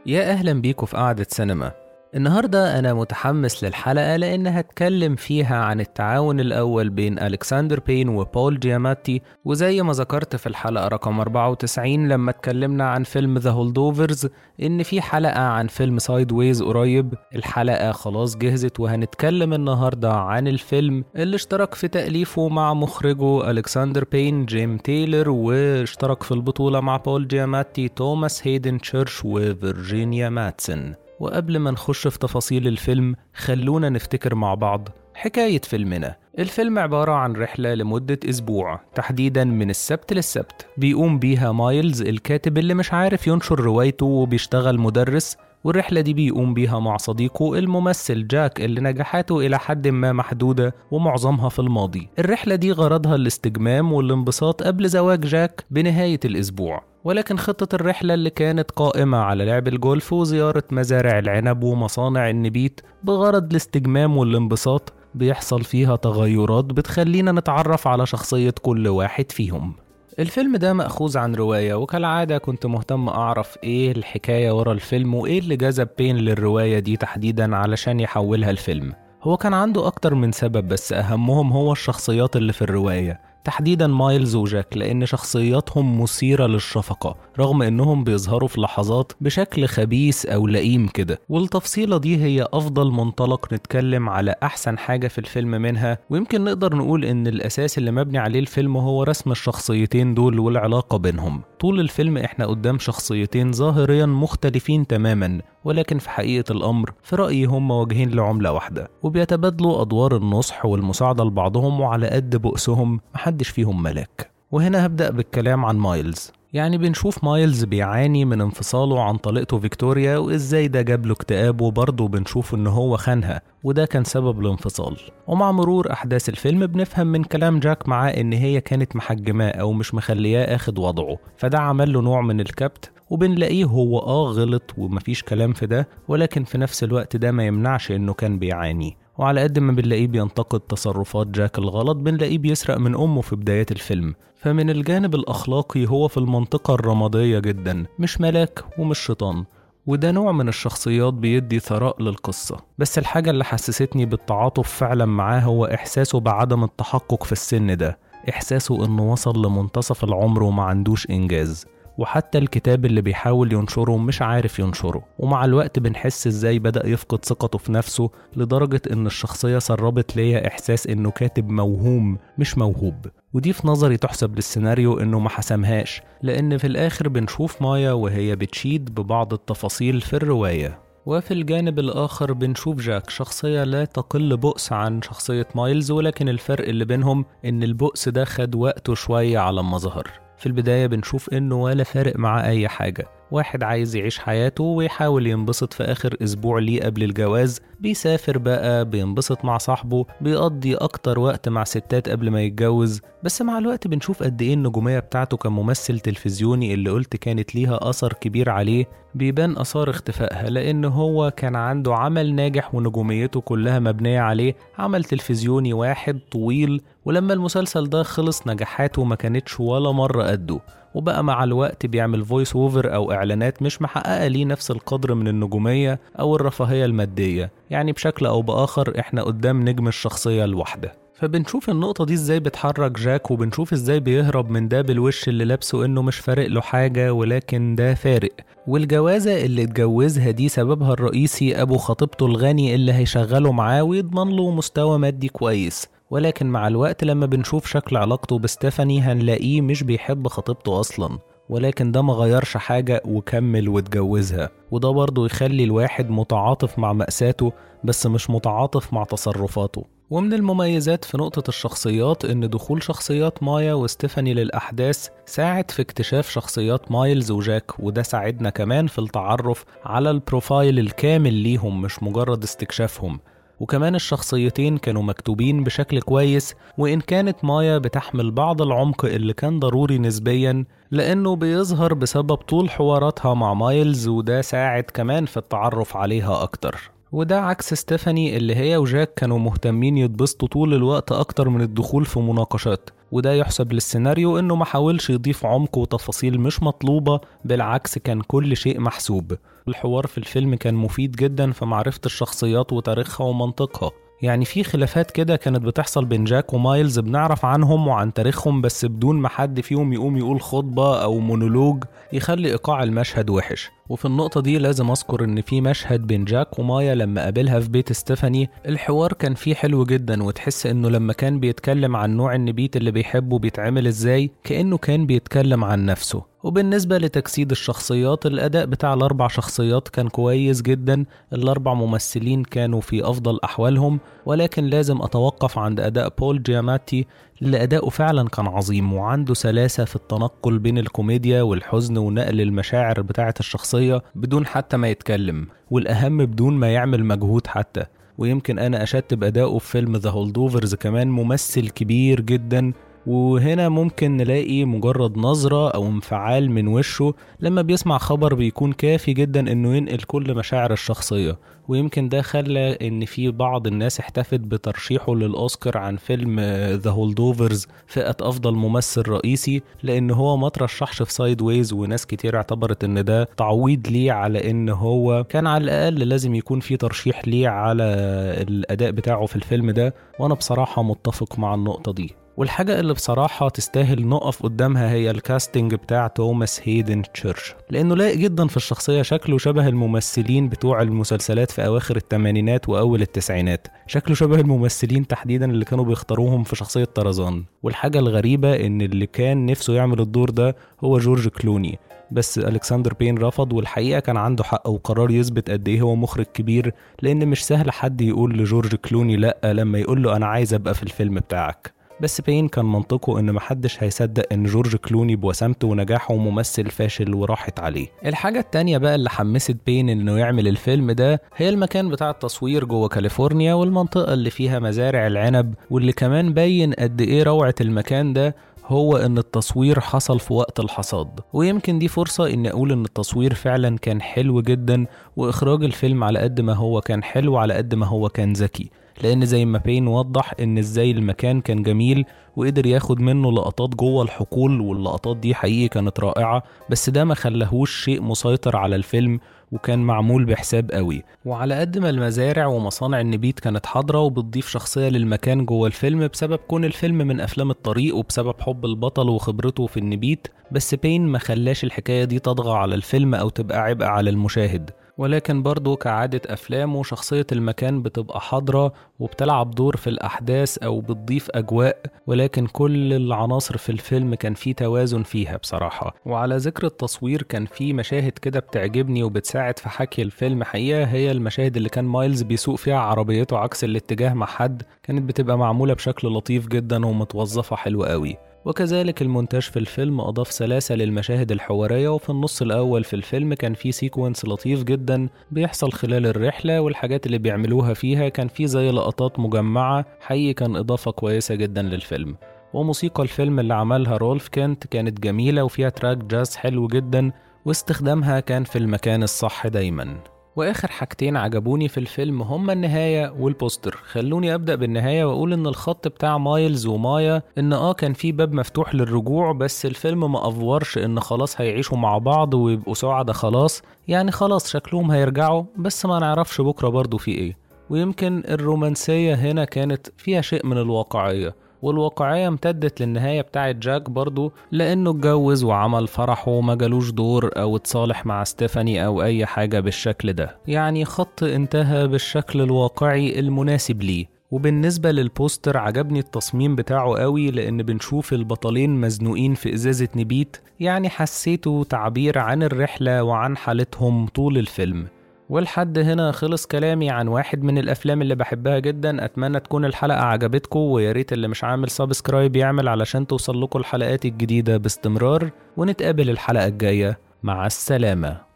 يا أهلا بيكم في قعدة سينما. النهاردة أنا متحمس للحلقة لأن هتكلم فيها عن التعاون الأول بين ألكسندر بين وبول جياماتي، وزي ما ذكرت في الحلقة رقم 94 لما اتكلمنا عن فيلم ذا هولدوفرز إن في حلقة عن فيلم سايد ويز قريب. الحلقة خلاص جهزت وهنتكلم النهاردة عن الفيلم اللي اشترك في تأليفه مع مخرجه ألكسندر بين جيم تايلر، واشترك في البطولة مع بول جياماتي توماس هيدن تشيرش وفيرجينيا ماتسون. وقبل ما نخش في تفاصيل الفيلم خلونا نفتكر مع بعض حكاية فيلمنا. الفيلم عبارة عن رحلة لمدة أسبوع، تحديدا من السبت للسبت، بيقوم بيها مايلز الكاتب اللي مش عارف ينشر روايته وبيشتغل مدرس، والرحلة دي بيقوم بيها مع صديقه الممثل جاك اللي نجاحاته إلى حد ما محدودة ومعظمها في الماضي. الرحلة دي غرضها الاستجمام والانبساط قبل زواج جاك بنهاية الأسبوع، ولكن خطة الرحلة اللي كانت قائمة على لعب الجولف وزيارة مزارع العنب ومصانع النبيت بغرض الاستجمام والانبساط بيحصل فيها تغيرات بتخلينا نتعرف على شخصية كل واحد فيهم. الفيلم ده مأخوذ عن رواية، وكالعادة كنت مهتم أعرف إيه الحكاية ورا الفيلم وإيه اللي جذب بين للرواية دي تحديدا علشان يحولها الفيلم. هو كان عنده أكتر من سبب، بس أهمهم هو الشخصيات اللي في الرواية، تحديدا مايلز وجاك، لأن شخصياتهم مثيرة للشفقة رغم أنهم بيظهروا في لحظات بشكل خبيث أو لئيم كده. والتفصيلة دي هي أفضل منطلق نتكلم على أحسن حاجة في الفيلم منها، ويمكن نقدر نقول أن الأساس اللي مبني عليه الفيلم هو رسم الشخصيتين دول والعلاقة بينهم. طول الفيلم إحنا قدام شخصيتين ظاهريا مختلفين تماما، ولكن في حقيقة الأمر في رأيي هم واجهين لعملة واحدة، وبيتبادلوا أدوار النصح والمساعدة لبعضهم، وعلى قد بؤسهم محدش فيهم ملاك. وهنا هبدأ بالكلام عن مايلز. يعني بنشوف مايلز بيعاني من انفصاله عن طليقته فيكتوريا، وإزاي ده جاب له اكتئاب، وبرضه بنشوف إن هو خانها وده كان سبب الانفصال. ومع مرور أحداث الفيلم بنفهم من كلام جاك معاه إن هي كانت محجماه أو مش مخلياه أخد وضعه، فده عمل له نوع من الكبت. وبنلاقيه هو غلط ومفيش كلام في ده، ولكن في نفس الوقت ده ما يمنعش إنه كان بيعاني. وعلى قد ما بنلاقيه بينتقد تصرفات جاك الغلط، بنلاقيه بيسرق من أمه في بداية الفيلم. فمن الجانب الأخلاقي هو في المنطقة الرمادية جدا، مش ملاك ومش شيطان، وده نوع من الشخصيات بيدي ثراء للقصة. بس الحاجة اللي حسستني بالتعاطف فعلا معاه هو إحساسه بعدم التحقق في السن ده، إحساسه إنه وصل لمنتصف العمر وما عندوش إنجاز، وحتى الكتاب اللي بيحاول ينشره مش عارف ينشره. ومع الوقت بنحس ازاي بدأ يفقد ثقته في نفسه، لدرجة ان الشخصية سربت ليا احساس انه كاتب موهوم مش موهوب. ودي في نظري تحسب للسيناريو انه ما حسمهاش، لان في الاخر بنشوف مايا وهي بتشيد ببعض التفاصيل في الرواية. وفي الجانب الآخر بنشوف جاك، شخصية لا تقل بؤس عن شخصية مايلز، ولكن الفرق اللي بينهم ان البؤس ده خد وقته شوية على ما ظهر. في البداية بنشوف إنه ولا فارق معاه أي حاجة، واحد عايز يعيش حياته ويحاول ينبسط. في آخر أسبوع ليه قبل الجواز بيسافر بقى، بينبسط مع صاحبه، بيقضي أكتر وقت مع ستات قبل ما يتجوز. بس مع الوقت بنشوف قد إيه النجومية بتاعته كممثل تلفزيوني اللي قلت كانت ليها أثر كبير عليه بيبان أثار اختفائها، لأن هو كان عنده عمل ناجح ونجوميته كلها مبنية عليه، عمل تلفزيوني واحد طويل، ولما المسلسل ده خلص نجاحاته ما كانتش ولا مرة قده. وبقى مع الوقت بيعمل فويس اوفر او اعلانات مش محققة ليه نفس القدر من النجومية او الرفاهية المادية. يعني بشكل او باخر احنا قدام نجم الشخصية الواحدة. فبنشوف النقطة دي ازاي بتحرك جاك، وبنشوف ازاي بيهرب من ده بالوش اللي لابسه انه مش فارق له حاجة، ولكن ده فارق. والجوازة اللي اتجوزها دي سببها الرئيسي ابو خطيبته الغني اللي هيشغله معاه ويضمن له مستوى مادي كويس. ولكن مع الوقت لما بنشوف شكل علاقته بستيفاني هنلاقيه مش بيحب خطيبته أصلا، ولكن ده ما غيرش حاجة وكمل واتجوزها. وده برضه يخلي الواحد متعاطف مع مأساته بس مش متعاطف مع تصرفاته. ومن المميزات في نقطة الشخصيات إن دخول شخصيات مايا وستيفاني للأحداث ساعد في اكتشاف شخصيات مايلز وجاك، وده ساعدنا كمان في التعرف على البروفايل الكامل ليهم مش مجرد استكشافهم. وكمان الشخصيتين كانوا مكتوبين بشكل كويس، وإن كانت مايا بتحمل بعض العمق اللي كان ضروري نسبيا لأنه بيظهر بسبب طول حواراتها مع مايلز، وده ساعد كمان في التعرف عليها أكتر. وده عكس ستيفاني اللي هي وجاك كانوا مهتمين يتبسطوا طول الوقت أكتر من الدخول في مناقشات، وده يحسب للسيناريو إنه ما حاولش يضيف عمق وتفاصيل مش مطلوبة، بالعكس كان كل شيء محسوب. الحوار في الفيلم كان مفيد جدا في معرفة الشخصيات وتاريخها ومنطقها. يعني في خلافات كده كانت بتحصل بين جاك ومايلز بنعرف عنهم وعن تاريخهم بس بدون ما حد فيهم يقوم يقول خطبة أو مونولوج يخلي إيقاع المشهد وحش. وفي النقطة دي لازم أذكر إن في مشهد بين جاك ومايا لما قابلها في بيت ستيفاني، الحوار كان فيه حلو جدا، وتحس إنه لما كان بيتكلم عن نوع النبيت اللي بيحبه بيتعمل إزاي كأنه كان بيتكلم عن نفسه. وبالنسبة لتجسيد الشخصيات، الأداء بتاع ال4 شخصيات كان كويس جدا، ال4 ممثلين كانوا في أفضل أحوالهم، ولكن لازم أتوقف عند أداء بول جياماتي اللي أداؤه فعلا كان عظيم وعنده سلاسة في التنقل بين الكوميديا والحزن ونقل المشاعر بتاعة الشخصية بدون حتى ما يتكلم، والأهم بدون ما يعمل مجهود حتى. ويمكن أنا أشدت بأدائه في فيلم ذا هولدوفرز كمان، ممثل كبير جدا، وهنا ممكن نلاقي مجرد نظرة أو انفعال من وشه لما بيسمع خبر بيكون كافي جدا إنه ينقل كل مشاعر الشخصية. ويمكن ده خلى إن في بعض الناس احتفت بترشيحه للأوسكار عن فيلم ذا هولدوفرز فئة أفضل ممثل رئيسي، لأن هو ما ترشحش في سايد ويز، وناس كتير اعتبرت إن ده تعويض ليه على إن هو كان على الأقل لازم يكون في ترشيح ليه على الأداء بتاعه في الفيلم ده. وأنا بصراحة متفق مع النقطة دي. والحاجة اللي بصراحة تستاهل نقف قدامها هي الكاستنج بتاع توماس هيدن تشيرش، لأنه لايق جدا في الشخصية، شكله شبه الممثلين بتوع المسلسلات في أواخر الثمانينات وأول التسعينات، شكله شبه الممثلين تحديدا اللي كانوا بيختاروهم في شخصية طرزان. والحاجة الغريبة إن اللي كان نفسه يعمل الدور ده هو جورج كلوني، بس ألكسندر بين رفض، والحقيقة كان عنده حق وقرار يثبت قد إيه هو مخرج كبير، لأن مش سهل حد يقول لجورج كلوني لأ لما يقول له أنا عايز أبقى في الفيلم بتاعك. بس بين كان منطقه ان محدش هيصدق ان جورج كلوني بوسامته ونجاحه ممثل فاشل وراحت عليه. الحاجة التانية بقى اللي حمست بين انه يعمل الفيلم ده هي المكان بتاع التصوير جوه كاليفورنيا والمنطقة اللي فيها مزارع العنب، واللي كمان بين قد ايه روعة المكان ده هو ان التصوير حصل في وقت الحصاد. ويمكن دي فرصة ان اقول ان التصوير فعلا كان حلو جدا، واخراج الفيلم على قد ما هو كان حلو على قد ما هو كان ذكي، لان زي ما بين وضح ان ازاي المكان كان جميل وقدر ياخد منه لقطات جوه الحقول، واللقطات دي حقيقي كانت رائعة، بس ده ما خلاهوش شيء مسيطر على الفيلم وكان معمول بحساب قوي. وعلى قد ما المزارع ومصانع النبيت كانت حاضرة وبتضيف شخصية للمكان جوه الفيلم بسبب كون الفيلم من افلام الطريق وبسبب حب البطل وخبرته في النبيت، بس بين ما خلاش الحكاية دي تطغى على الفيلم او تبقى عبء على المشاهد. ولكن برضو كعادة أفلامه شخصية المكان بتبقى حاضرة وبتلعب دور في الأحداث أو بتضيف أجواء، ولكن كل العناصر في الفيلم كان فيه توازن فيها بصراحة. وعلى ذكر التصوير كان فيه مشاهد كده بتعجبني وبتساعد في حكي الفيلم حقيقة، هي المشاهد اللي كان مايلز بيسوق فيها عربيته عكس الاتجاه مع حد، كانت بتبقى معمولة بشكل لطيف جدا ومتوظفة حلو قوي. وكذلك المونتاج في الفيلم أضاف سلاسة للمشاهد الحوارية، وفي النص الأول في الفيلم كان في سيكونس لطيف جدا بيحصل خلال الرحلة، والحاجات اللي بيعملوها فيها كان في زي لقطات مجمعة، حقيقي كان إضافة كويسة جدا للفيلم. وموسيقى الفيلم اللي عملها رولف كانت جميلة وفيها تراك جاز حلو جدا، واستخدامها كان في المكان الصح دايما. واخر حاجتين عجبوني في الفيلم هما النهاية والبوستر. خلوني ابدأ بالنهاية واقول ان الخط بتاع مايلز ومايا ان كان في باب مفتوح للرجوع، بس الفيلم ما افورش ان خلاص هيعيشوا مع بعض ويبقوا سعداء خلاص، يعني خلاص شكلهم هيرجعوا بس ما نعرفش بكرة برضو في ايه. ويمكن الرومانسية هنا كانت فيها شيء من الواقعية، والواقعية امتدت للنهاية بتاعت جاك برضو، لأنه اتجوز وعمل فرحه وما جالوش دور أو اتصالح مع ستيفاني أو أي حاجة بالشكل ده، يعني خط انتهى بالشكل الواقعي المناسب ليه. وبالنسبة للبوستر عجبني التصميم بتاعه قوي، لأن بنشوف البطلين مزنوقين في إزازة نبيت، يعني حسيته تعبير عن الرحلة وعن حالتهم طول الفيلم. والحد هنا خلص كلامي عن واحد من الأفلام اللي بحبها جدا. أتمنى تكون الحلقة عجبتكم، وياريت اللي مش عامل سابسكرايب يعمل علشان توصل لكم الحلقات الجديدة باستمرار، ونتقابل الحلقة الجاية. مع السلامة.